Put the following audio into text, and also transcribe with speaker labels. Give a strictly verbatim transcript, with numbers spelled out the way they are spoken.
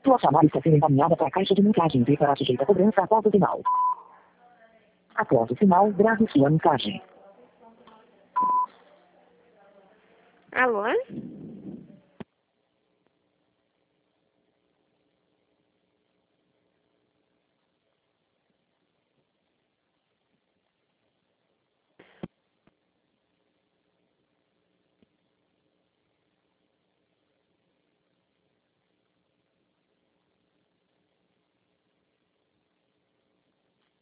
Speaker 1: Sua chamada está sendo encaminhada para a caixa de mensagens e será sujeita a cobrança após o sinal. Após o sinal, grave sua mensagem.
Speaker 2: Alô?